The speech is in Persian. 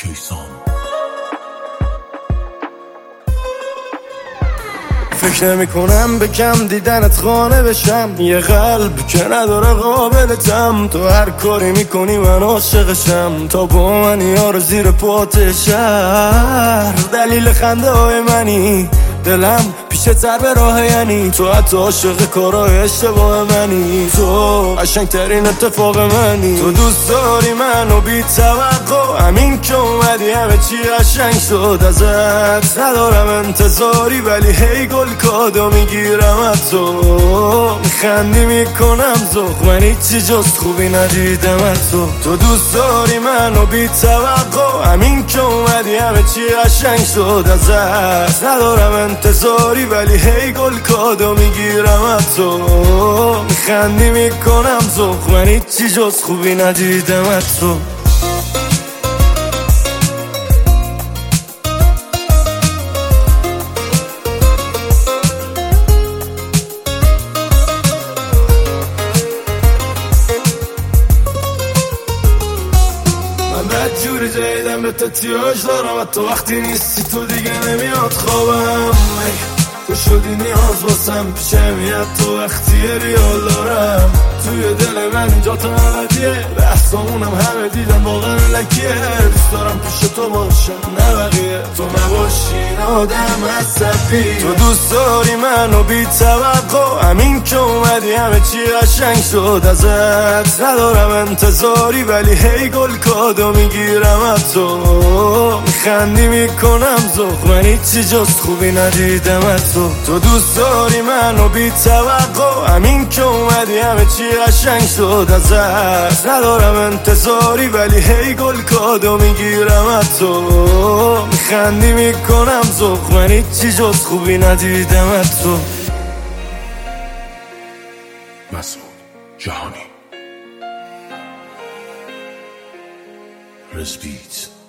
کیسان. فکر نمی کنم به کم دیدنت خانه بشم، یه قلب که نداره قابلتم. تو هر کاری میکنی من عاشقشم، تا با من یارو زیر پات شهر. دلیل خنده های منی، دلم پیشه تر به راه، یعنی تو حتی عاشق کارای اشتباه منی. تو قشنگ ترین اتفاق منی. تو دوست داری منو بی توقع، همین که اومدی همه چی قشنگ شد. ازت ندارم انتظاری، ولی هی گل کادو میگیرم از تو. میخندی میکنم ذوق، من هیچی جز خوبی ندیدم از تو. تو دوست داری منو بی توقع، همین که اومدی همه چی قشنگ شد. ازت ندارم انتظاری، ولی هی گل کادو میگیرم از تو. میخندی میکنم ذوق، من هیچی جز خوبی ندیدم از تو. جوری جایدم به تتیاج دارم، حتی وقتی نیستی تو دیگه نمیاد خوابم. تو شدی نیاز واسم، پیشم میاد تو وقتی ریال دارم. توی دل من اینجا تا ابدیه، بحثامونم همه دیدن واقعا لکیه. دوست دارم پیش تو باشم نه بقیه، تو نباشی این آدم عصبی. تو دوست داری منو بی توقع، همین که اومدی همه چی قشنگ شد. ازت ندارم انتظاری، ولی هی گل کادو میگیرم از تو. میخندی میکنم ذوق، من هیچی جز خوبی ندیدم از تو. تو دوست داری منو بی توقع، همین که اومدی همه چی قشنگ شد. ازت ندارم انتظاری، ولی هی گل کادو میگیرم از تو. میخندی میکنم ذوق، من هیچی جز خوبی ندیدم از تو. مسعود جهانی. رزبیت